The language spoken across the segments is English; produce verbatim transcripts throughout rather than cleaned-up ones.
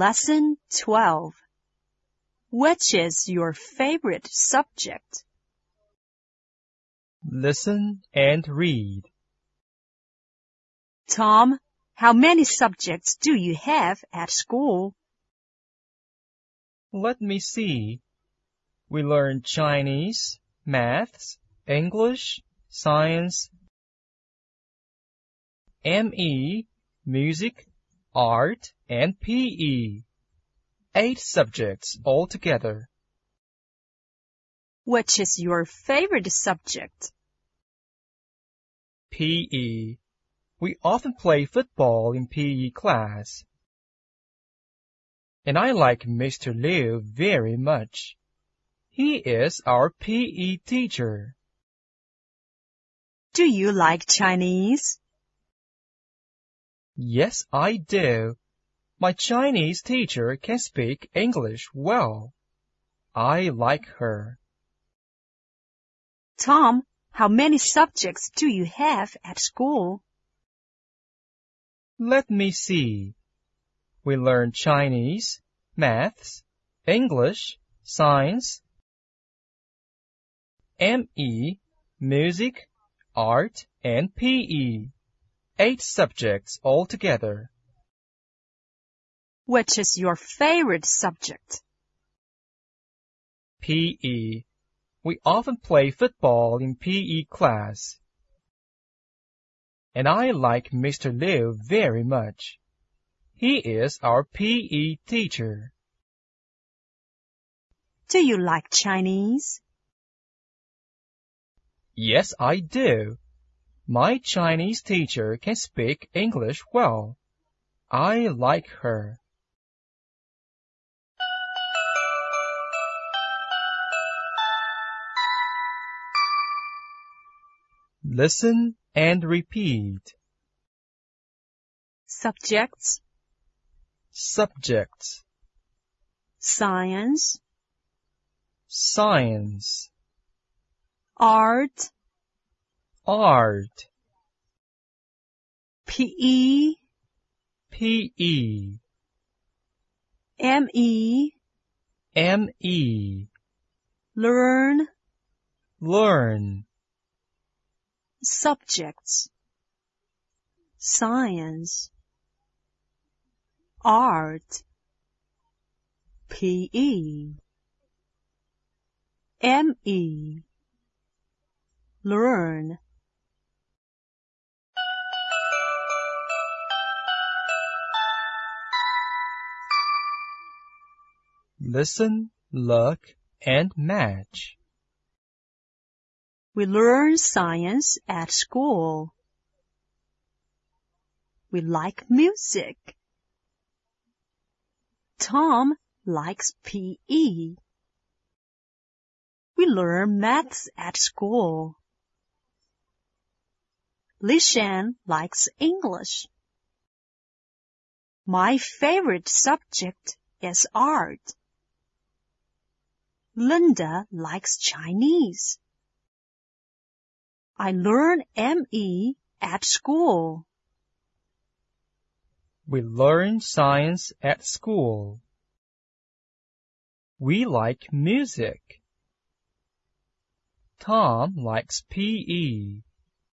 Lesson twelve. Which is your favorite subject? Listen and read. Tom, how many subjects do you have at school? Let me see. We learn Chinese, maths, English, science, M E, music, art, and P E. Eight subjects altogether. Which is your favorite subject? P E. We often play football in P E class. And I like Mister Liu very much. He is our P E teacher. Do you like Chinese? Yes, I do. My Chinese teacher can speak English well. I like her. Tom, how many subjects do you have at school? Let me see. We learn Chinese, maths, English, science, M E, music, art, and P E. Eight subjects altogether. Which is your favorite subject? P E. We often play football in P E class. And I like Mister Liu very much. He is our P E teacher. Do you like Chinese? Yes, I do. My Chinese teacher can speak English well. I like her. Listen and repeat. Subjects, Subjects, science, science, art, art, P E, P E, M E, M E, learn, learn, subjects, science, art, P E, M E, learn. Listen, look, and match. We learn science at school. We like music. Tom likes P E. We learn maths at school. Lishan likes English. My favorite subject is art. Linda likes Chinese. I learn M E at school. We learn science at school. We like music. Tom likes P E.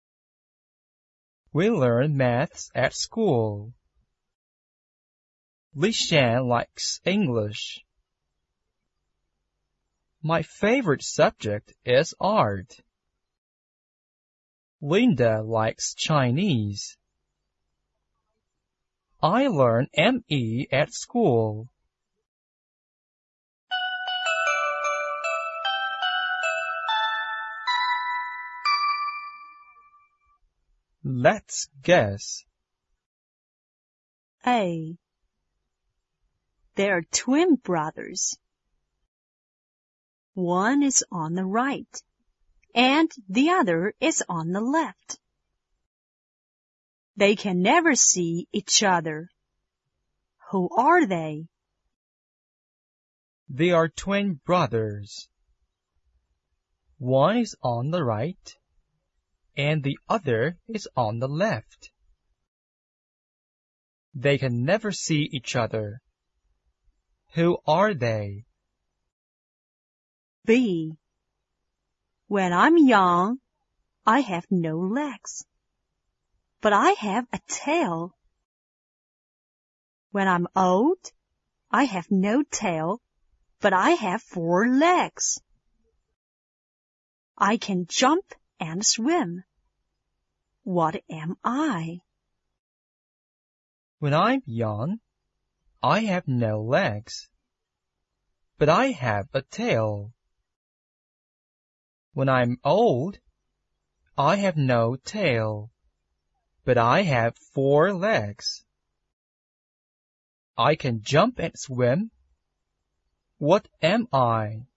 We learn maths at school. Lishan likes English. My favorite subject is art. Linda likes Chinese. I learn M E at school. Let's guess. A. They're twin brothers. One is on the right, and the other is on the left. They can never see each other. Who are they? They are twin brothers. One is on the right, and the other is on the left. They can never see each other. Who are they? B. When I'm young, I have no legs, but I have a tail. When I'm old, I have no tail, but I have four legs. I can jump and swim. What am I? When I'm young, I have no legs, but I have a tail. When I'm old, I have no tail, but I have four legs. I can jump and swim. What am I?